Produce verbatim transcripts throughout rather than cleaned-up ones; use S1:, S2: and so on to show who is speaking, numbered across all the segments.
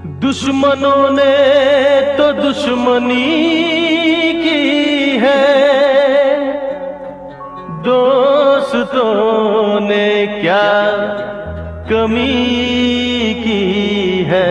S1: दुश्मनों ने तो दुश्मनी की है, दोस्तों ने क्या कमी की है।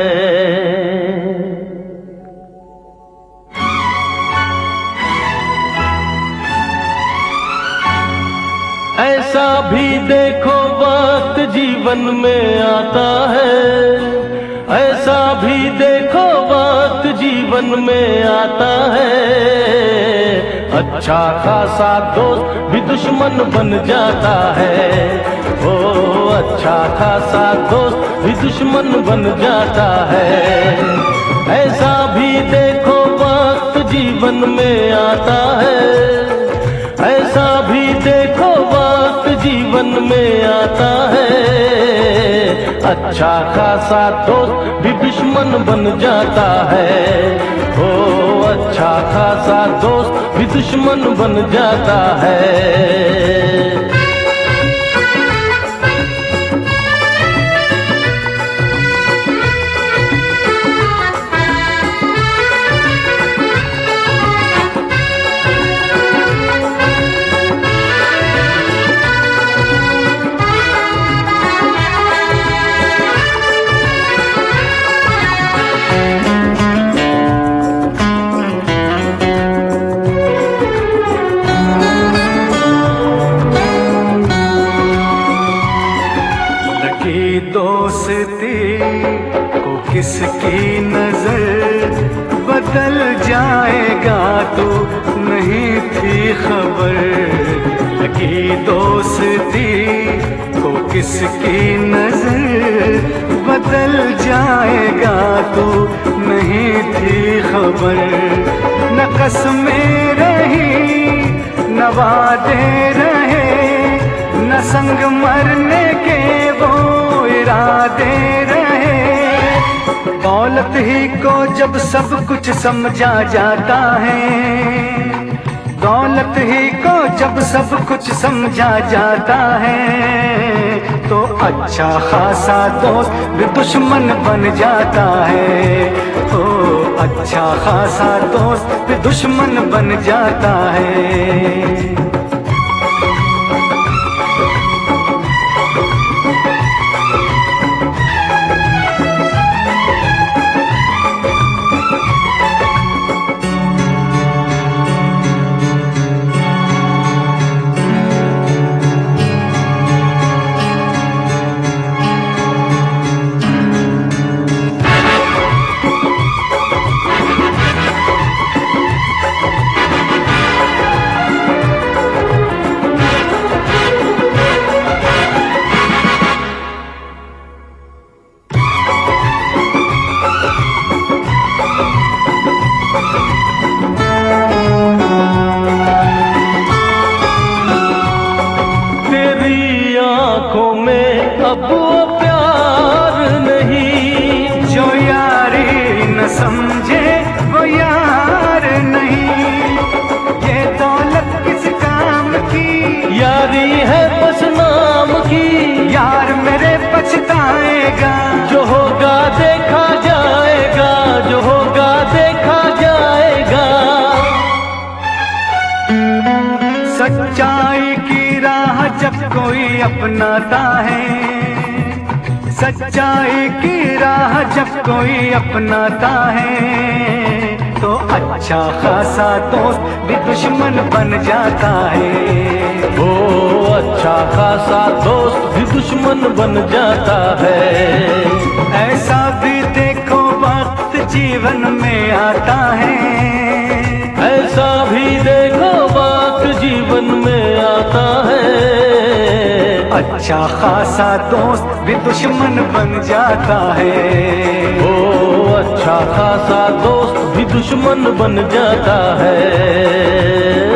S1: ऐसा भी देखो वक्त जीवन में आता है, ऐसा भी देखो वक्त जीवन में आता है। अच्छा खासा दोस्त भी दुश्मन बन जाता है, ओ अच्छा खासा दोस्त भी दुश्मन बन जाता है। ऐसा भी देखो वक्त जीवन में आता है, ऐसा भी देखो वक्त जीवन में आता है। अच्छा खासा दोस्त भी दुश्मन बन जाता है, ओ अच्छा खासा दोस्त भी दुश्मन बन जाता है।
S2: दोस्ती को किसकी नजर बदल जाएगा तो नहीं थी खबर। लगी दोस्ती को किसकी नजर बदल जाएगा तो नहीं थी खबर। न कसमें रही न वादे रहे, न संग मरने के वो इरादे रहे। दौलत ही को जब सब कुछ समझा जाता है, दौलत ही को जब सब कुछ समझा जाता है, तो अच्छा खासा दोस्त भी दुश्मन बन जाता है। तो अच्छा खासा दोस्त भी दुश्मन बन जाता है।
S1: अब वो प्यार नहीं,
S2: जो यारी न समझे वो यार नहीं। ये दौलत किस काम की,
S1: यारी है बस नाम की।
S2: यार मेरे पछताएगा,
S1: जो होगा देखा जाएगा, जो होगा देखा जाएगा।
S2: सच्चाई की राह जब कोई अपनाता है, सच्चाई की राह जब कोई अपनाता है, तो अच्छा खासा दोस्त भी दुश्मन बन जाता है।
S1: ओ अच्छा खासा दोस्त भी दुश्मन बन जाता है।
S2: ऐसा भी देखो वक्त जीवन में आता है,
S1: ऐसा भी देखो वक्त जीवन में आता है।
S2: अच्छा खासा दोस्त भी दुश्मन बन जाता है।
S1: ओ अच्छा खासा दोस्त भी दुश्मन बन जाता है।